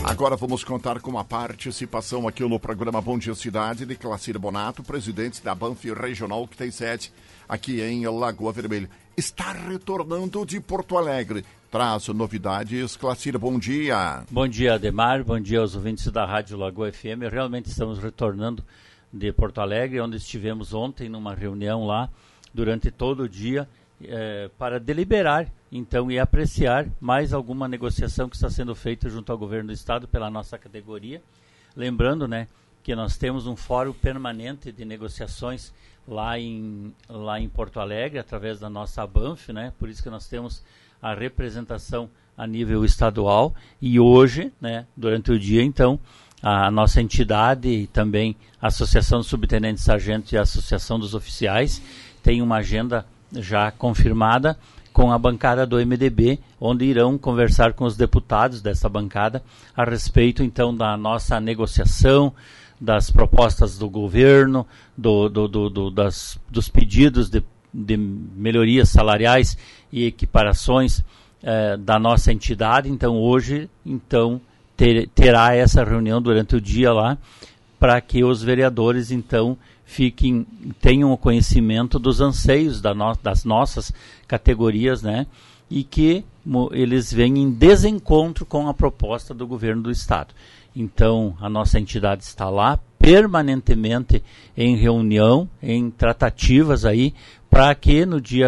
Agora vamos contar com a participação aqui no programa Bom Dia Cidade de Clacir Bonato, presidente da Banff Regional, que tem sede aqui em Lagoa Vermelha. Está retornando de Porto Alegre. Traz novidades. Clacir, bom dia. Bom dia, Ademar. Bom dia aos ouvintes da Rádio Lagoa FM. Realmente estamos retornando de Porto Alegre, onde estivemos ontem numa reunião lá durante todo o dia para deliberar, então, e apreciar mais alguma negociação que está sendo feita junto ao governo do estado pela nossa categoria. Lembrando, né, que nós temos um fórum permanente de negociações lá em Porto Alegre, através da nossa Banff, né, por isso que nós temos a representação a nível estadual, e hoje, né, durante o dia, então, a nossa entidade e também a Associação dos Subtenentes Sargentos e a Associação dos Oficiais tem uma agenda já confirmada com a bancada do MDB, onde irão conversar com os deputados dessa bancada a respeito, então, da nossa negociação, das propostas do governo, dos pedidos de melhorias salariais e equiparações da nossa entidade. Então, hoje, então, terá essa reunião durante o dia lá, para que os vereadores, então, tenham o conhecimento dos anseios das nossas categorias, né, e que eles venham em desencontro com a proposta do governo do estado. Então, a nossa entidade está lá permanentemente em reunião, em tratativas aí, para que no dia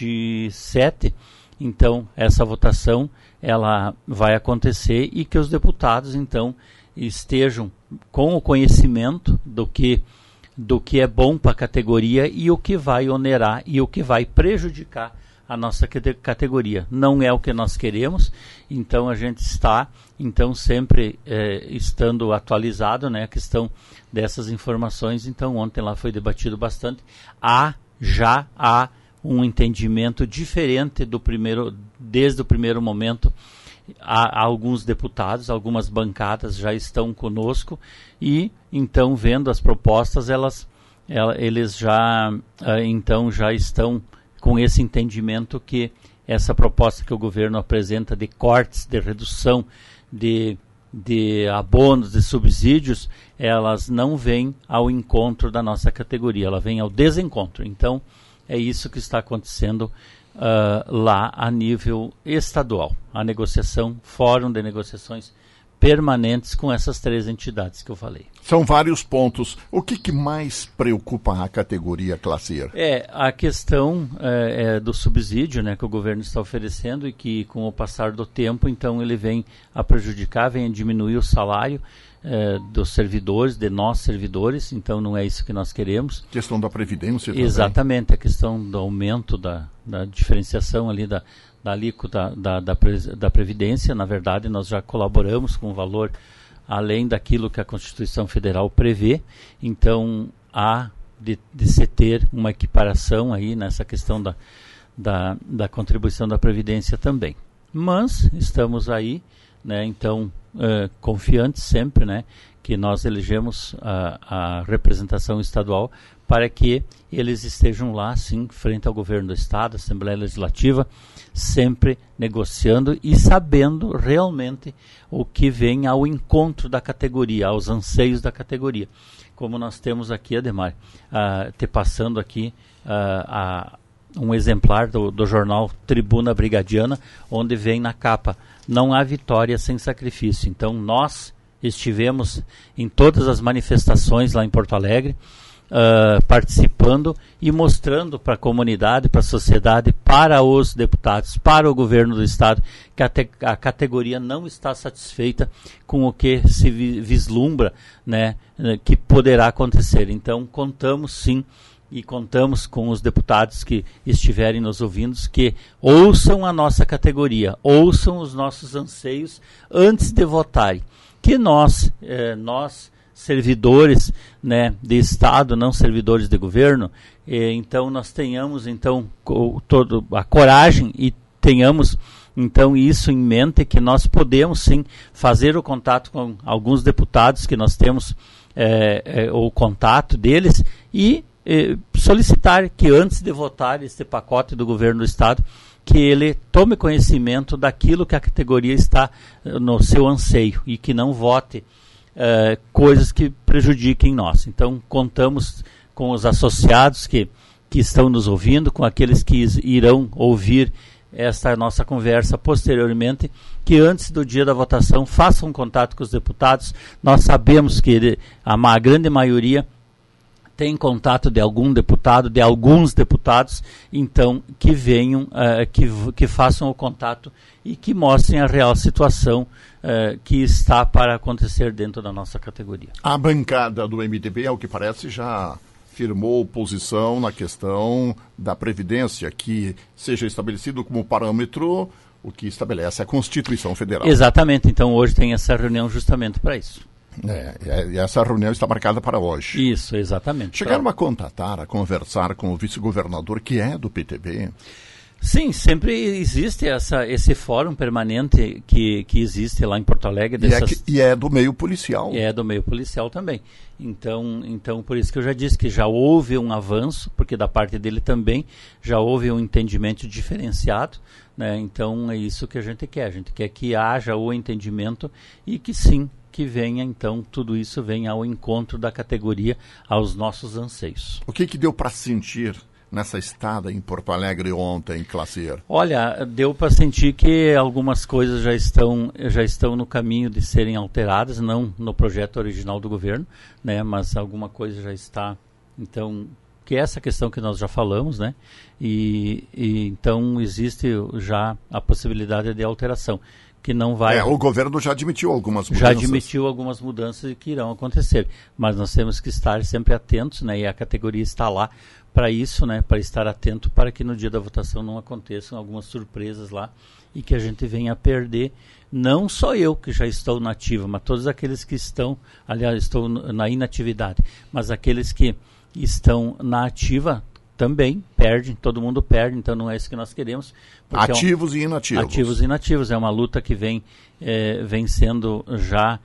27, então, essa votação ela vai acontecer e que os deputados, então, estejam com o conhecimento do que é bom para a categoria e o que vai onerar e o que vai prejudicar a nossa categoria. Não é o que nós queremos, então a gente está, então, sempre estando atualizado, né, a questão dessas informações. Então, ontem lá foi debatido bastante. Já há um entendimento diferente desde o primeiro momento. Há alguns deputados, algumas bancadas já estão conosco e, então, vendo as propostas, eles já estão com esse entendimento que essa proposta que o governo apresenta de cortes, de redução de abonos, de subsídios, elas não vêm ao encontro da nossa categoria, ela vem ao desencontro. Então, é isso que está acontecendo lá a nível estadual. A negociação, fórum de negociações permanentes com essas três entidades que eu falei. São vários pontos. O que mais preocupa a categoria, Clacir? A questão do subsídio, né, que o governo está oferecendo e que, com o passar do tempo, então, ele vem a prejudicar, vem a diminuir o salário dos servidores, de nós servidores. Então, não é isso que nós queremos. Questão da Previdência também. Exatamente, a questão do aumento da diferenciação ali da alíquota da Previdência. Na verdade, nós já colaboramos com o valor além daquilo que a Constituição Federal prevê. Então, há de se ter uma equiparação aí nessa questão da contribuição da Previdência também. Mas estamos aí, né, então, confiantes sempre, né, que nós elegemos a representação estadual para que eles estejam lá, sim, frente ao governo do estado, Assembleia Legislativa, sempre negociando e sabendo realmente o que vem ao encontro da categoria, aos anseios da categoria. Como nós temos aqui, Ademar, te passando aqui um exemplar do jornal Tribuna Brigadiana, onde vem na capa: não há vitória sem sacrifício. Então, nós estivemos em todas as manifestações lá em Porto Alegre, participando e mostrando para a comunidade, para a sociedade, para os deputados, para o governo do estado, que a categoria não está satisfeita com o que se vislumbra, né, que poderá acontecer. Então, contamos sim, e contamos com os deputados que estiverem nos ouvindo, que ouçam a nossa categoria, ouçam os nossos anseios antes de votarem. Que nós servidores, né, de Estado, não servidores de governo, então nós tenhamos, então, a coragem e tenhamos, então, isso em mente, que nós podemos sim fazer o contato com alguns deputados que nós temos o contato deles e solicitar que, antes de votar este pacote do governo do estado, que ele tome conhecimento daquilo que a categoria está no seu anseio e que não vote coisas que prejudiquem nós. Então, contamos com os associados que estão nos ouvindo, com aqueles que irão ouvir esta nossa conversa posteriormente, que antes do dia da votação façam contato com os deputados. Nós sabemos que a grande maioria tem contato de algum deputado, de alguns deputados, então que venham, que façam o contato e que mostrem a real situação que está para acontecer dentro da nossa categoria. A bancada do MDB, ao que parece, já firmou posição na questão da Previdência, que seja estabelecido como parâmetro o que estabelece a Constituição Federal. Exatamente, então hoje tem essa reunião justamente para isso. E essa reunião está marcada para hoje. Isso, exatamente. Chegaram a contatar, a conversar com o vice-governador, que é do PTB? Sim, sempre existe esse fórum permanente que existe lá em Porto Alegre. E é do meio policial. É do meio policial também. Então, por isso que eu já disse que já houve um avanço, porque da parte dele também já houve um entendimento diferenciado, né? Então é isso que a gente quer. A gente quer que haja o entendimento e que sim, que venha, então, tudo isso venha ao encontro da categoria, aos nossos anseios. O que deu para sentir nessa estada em Porto Alegre ontem, Clacier? Olha, deu para sentir que algumas coisas já estão no caminho de serem alteradas, não no projeto original do governo, né, mas alguma coisa já está, então, que é essa questão que nós já falamos, né, e então existe já a possibilidade de alteração, que não vai... O governo já admitiu algumas mudanças. Já admitiu algumas mudanças que irão acontecer, mas nós temos que estar sempre atentos, né, e a categoria está lá para isso, né, para estar atento para que no dia da votação não aconteçam algumas surpresas lá e que a gente venha a perder, não só eu que já estou na ativa, mas todos aqueles que estão, aliás, estou na inatividade, mas aqueles que estão na ativa também perdem, todo mundo perde, então não é isso que nós queremos. Ativos e inativos. Ativos e inativos, é uma luta que vem sendo já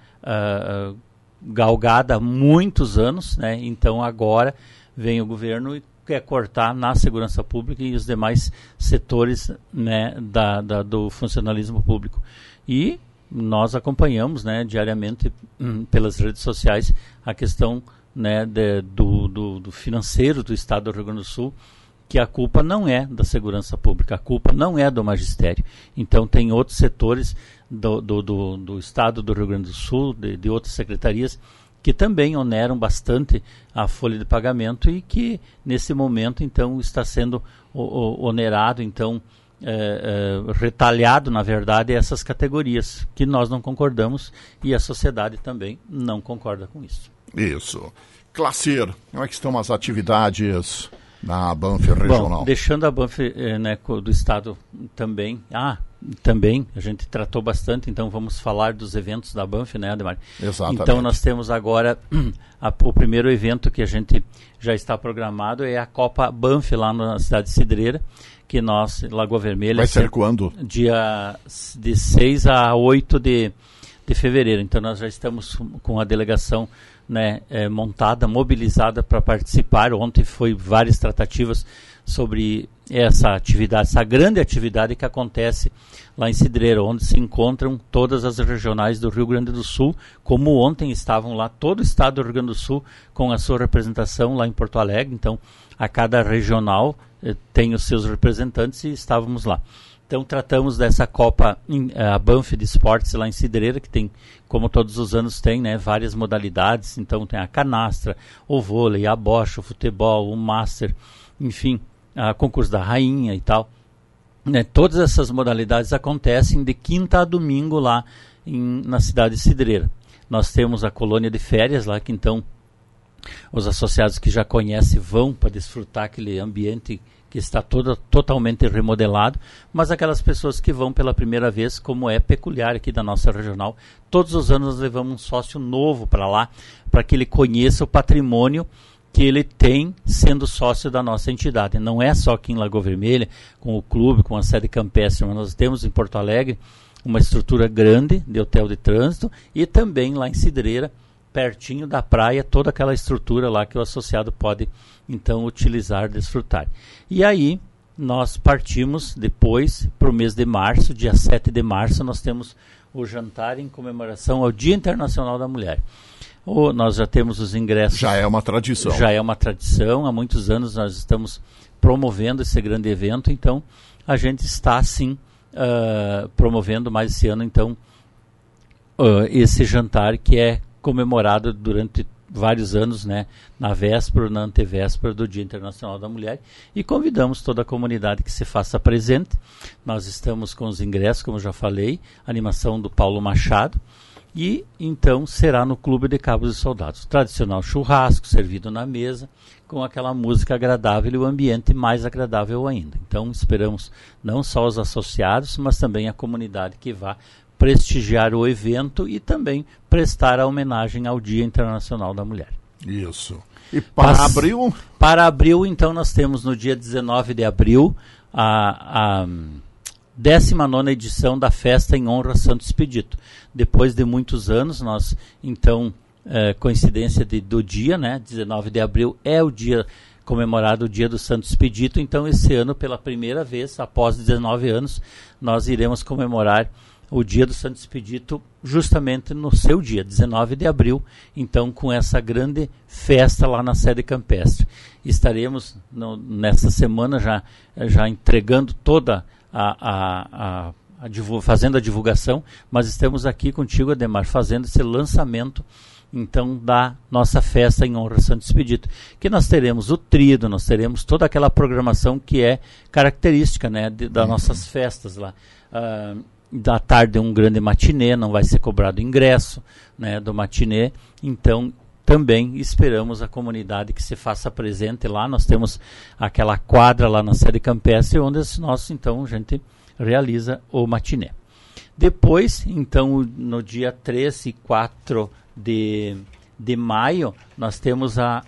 galgada há muitos anos, né? Então agora vem o governo e quer cortar na segurança pública e os demais setores, né, do funcionalismo público. E nós acompanhamos, né, diariamente pelas redes sociais a questão, né, do financeiro do Estado do Rio Grande do Sul, que a culpa não é da segurança pública, a culpa não é do magistério. Então tem outros setores do Estado do Rio Grande do Sul, de outras secretarias, que também oneram bastante a folha de pagamento e que nesse momento então está sendo onerado, então retalhado, na verdade, essas categorias que nós não concordamos e a sociedade também não concorda com isso. Isso. Clacier, como é que estão as atividades na Banff regional? Bom, deixando a Banff né, do Estado também, também a gente tratou bastante, então vamos falar dos eventos da Banff, né, Ademar? Exatamente. Então nós temos agora o primeiro evento que a gente já está programado é a Copa Banff lá na cidade de Cidreira, que nós, Lagoa Vermelha... Vai ser quando? Dia de 6 a 8 de fevereiro, então nós já estamos com a delegação, né, montada, mobilizada para participar. Ontem foi várias tratativas sobre essa atividade, essa grande atividade que acontece lá em Cidreira, onde se encontram todas as regionais do Rio Grande do Sul, como ontem estavam lá todo o estado do Rio Grande do Sul com a sua representação lá em Porto Alegre. Então a cada regional tem os seus representantes e estávamos lá. Então tratamos dessa Copa, a Banff de Esportes lá em Cidreira, que tem, como todos os anos tem, né, várias modalidades. Então tem a canastra, o vôlei, a bocha, o futebol, o master, enfim, a concurso da rainha e tal. Né, todas essas modalidades acontecem de quinta a domingo lá na cidade de Cidreira. Nós temos a colônia de férias lá, que então os associados que já conhecem vão para desfrutar aquele ambiente que está totalmente remodelado, mas aquelas pessoas que vão pela primeira vez, como é peculiar aqui da nossa regional, todos os anos nós levamos um sócio novo para lá, para que ele conheça o patrimônio que ele tem sendo sócio da nossa entidade. Não é só aqui em Lagoa Vermelha, com o clube, com a sede campestre, mas nós temos em Porto Alegre uma estrutura grande de hotel de trânsito e também lá em Cidreira, pertinho da praia, toda aquela estrutura lá que o associado pode, então, utilizar, desfrutar. E aí, nós partimos depois para o mês de março, dia 7 de março, nós temos o jantar em comemoração ao Dia Internacional da Mulher. Nós já temos os ingressos. Já é uma tradição. Já é uma tradição, há muitos anos nós estamos promovendo esse grande evento, então a gente está sim promovendo mais esse ano, então, esse jantar que é comemorado durante vários anos, né, na véspera, na antevéspera do Dia Internacional da Mulher, e convidamos toda a comunidade que se faça presente. Nós estamos com os ingressos, como já falei, animação do Paulo Machado, e então será no Clube de Cabos e Soldados. Tradicional churrasco servido na mesa, com aquela música agradável e o ambiente mais agradável ainda. Então esperamos não só os associados, mas também a comunidade que vá prestigiar o evento e também prestar a homenagem ao Dia Internacional da Mulher. Isso. E para abril? Para abril, então, nós temos no dia 19 de abril a 19ª edição da Festa em Honra a Santo Expedito. Depois de muitos anos, nós, então, coincidência do dia, né, 19 de abril é o dia comemorado, o dia do Santo Expedito. Então, esse ano, pela primeira vez, após 19 anos, nós iremos comemorar o dia do Santo Expedito justamente no seu dia, 19 de abril, então com essa grande festa lá na sede campestre. Estaremos nessa semana já entregando toda fazendo a divulgação, mas estamos aqui contigo, Ademar, fazendo esse lançamento então da nossa festa em honra a Santo Expedito, que nós teremos o trido, nós teremos toda aquela programação que é característica, né, das nossas festas lá. Da tarde um grande matinê, não vai ser cobrado ingresso, né, do matinê, então também esperamos a comunidade que se faça presente lá. Nós temos aquela quadra lá na sede campestre, onde então a gente realiza o matinê. Depois, então, no dia 3 e 4 de maio, nós temos a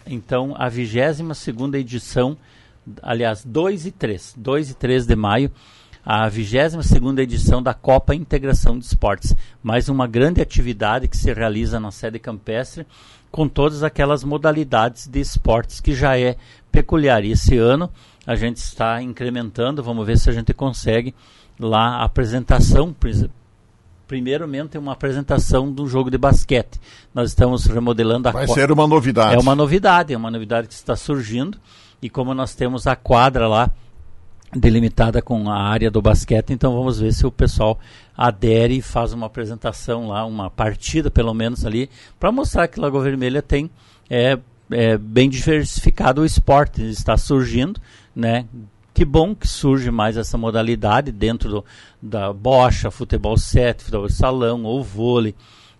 22ª edição, aliás, 2 e 3 de maio, a 22ª edição da Copa Integração de Esportes, mais uma grande atividade que se realiza na sede campestre, com todas aquelas modalidades de esportes que já é peculiar. E esse ano a gente está incrementando, vamos ver se a gente consegue lá a apresentação, primeiramente uma apresentação do jogo de basquete. Nós estamos remodelando a quadra. Vai ser uma novidade. É uma novidade que está surgindo, e como nós temos a quadra lá delimitada com a área do basquete, então vamos ver se o pessoal adere e faz uma apresentação lá, uma partida pelo menos ali, para mostrar que Lagoa Vermelha tem bem diversificado o esporte, está surgindo, né? Que bom que surge mais essa modalidade dentro da bocha, futebol 7, futebol de salão, ou vôlei,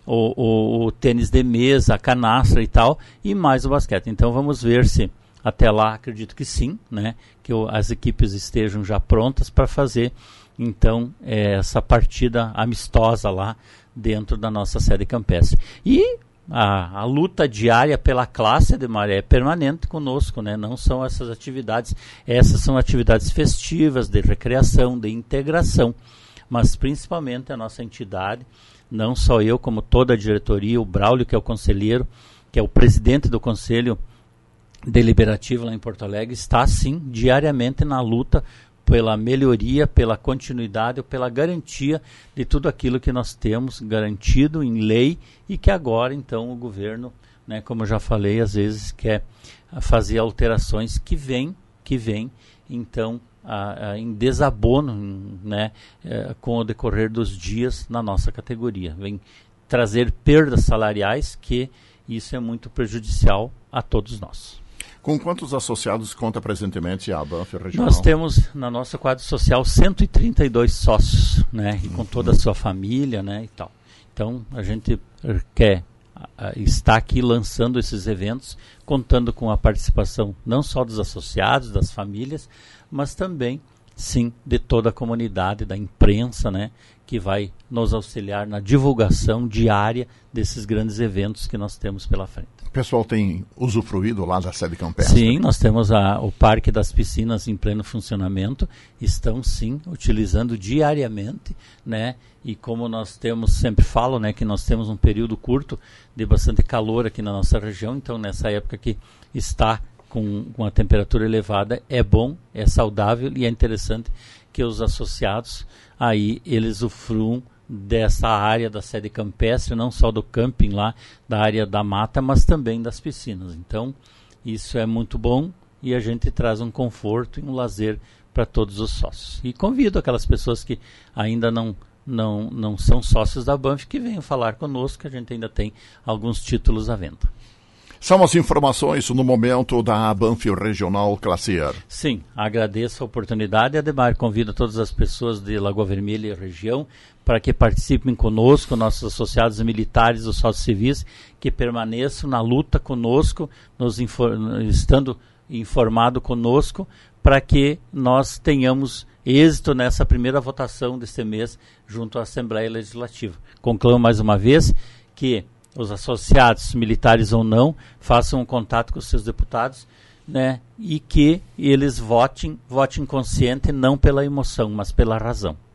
o tênis de mesa, a canastra e tal, e mais o basquete. Então vamos ver se até lá, acredito que sim, né, que as equipes estejam já prontas para fazer, então, essa partida amistosa lá dentro da nossa sede campestre. E a luta diária pela classe, Ademar, é permanente conosco, né? Não são essas atividades, essas são atividades festivas, de recreação, de integração, mas principalmente a nossa entidade, não só eu, como toda a diretoria, o Braulio, que é o conselheiro, que é o presidente do Conselho Deliberativo lá em Porto Alegre, está sim diariamente na luta pela melhoria, pela continuidade ou pela garantia de tudo aquilo que nós temos garantido em lei, e que agora então o governo, né, como eu já falei, às vezes quer fazer alterações que vêm então em desabono, né, com o decorrer dos dias na nossa categoria. Vem trazer perdas salariais, que isso é muito prejudicial a todos nós. Com quantos associados conta presentemente a Banff Regional? Nós temos na nossa quadra social 132 sócios, né, e com toda a sua família, né, e tal. Então a gente quer estar aqui lançando esses eventos, contando com a participação não só dos associados, das famílias, mas também, sim, de toda a comunidade, da imprensa, né, que vai nos auxiliar na divulgação diária desses grandes eventos que nós temos pela frente. O pessoal tem usufruído lá da sede campestre? Sim, nós temos o Parque das Piscinas em pleno funcionamento, estão sim utilizando diariamente, né? E como nós temos, sempre falo, né, que nós temos um período curto de bastante calor aqui na nossa região, então nessa época que está com a temperatura elevada é bom, é saudável e é interessante que os associados aí eles usufruam dessa área da sede campestre, não só do camping lá, da área da mata, mas também das piscinas. Então, isso é muito bom e a gente traz um conforto e um lazer para todos os sócios. E convido aquelas pessoas que ainda não são sócios da Banff que venham falar conosco, que a gente ainda tem alguns títulos à venda. São as informações no momento da Banff Regional Classier. Sim, agradeço a oportunidade. Ademar, convido todas as pessoas de Lagoa Vermelha e região para que participem conosco, nossos associados militares, os sócios civis, que permaneçam na luta conosco, estando informado conosco, para que nós tenhamos êxito nessa primeira votação deste mês junto à Assembleia Legislativa. Conclamo mais uma vez que os associados, militares ou não, façam um contato com os seus deputados, né, e que eles votem consciente, não pela emoção, mas pela razão.